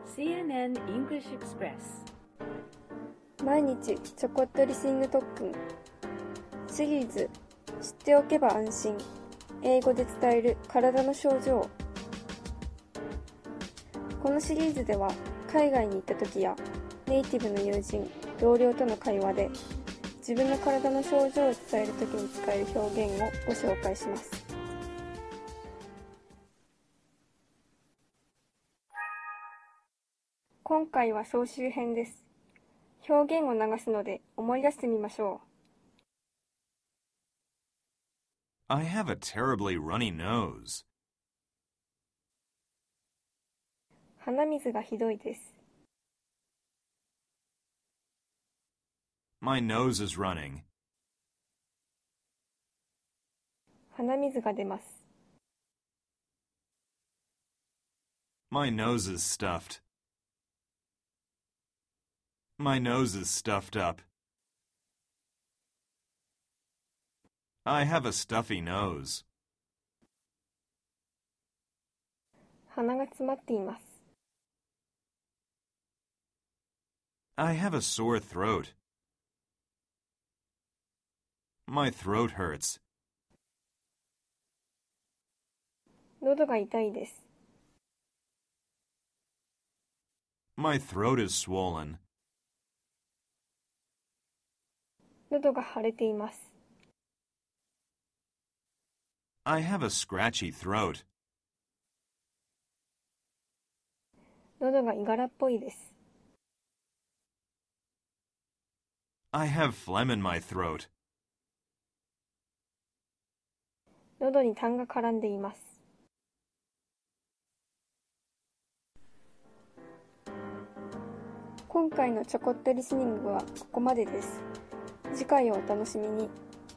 CNN English Express 毎日ちょこっとリスニング特訓シリーズ知っておけば安心英語で伝える体の症状。このシリーズでは海外に行った時やネイティブの友人同僚との会話で自分の体の症状を伝える時に使える表現をご紹介します。今回は総集編です。表現を流すので思い出してみましょう。 I have a terribly runny nose. 鼻水がひどいです。 My nose is running. 鼻水が出ます。 My nose is stuffed. My nose is stuffed up. I have a stuffy nose. 鼻が詰まっています。 I have a sore throat. My throat hurts. 喉が痛いです。 My throat is swollen. 喉が腫れています。 I have a scratchy throat. 喉がいがらっぽいです。 I have phlegm in my throat. 喉に痰が絡んでいます。今回のちょこっとリスニングはここまでです。次回をお楽しみに。